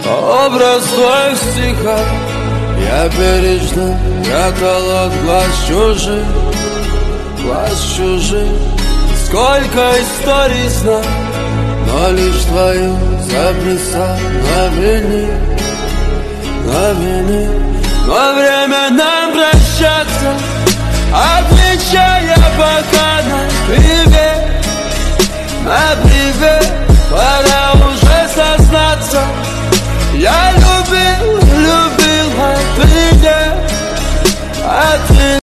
Образ твой в стихах я бережно прятал от глаз чужих. Сколько историй знал, но лишь твою записал на винил. Но время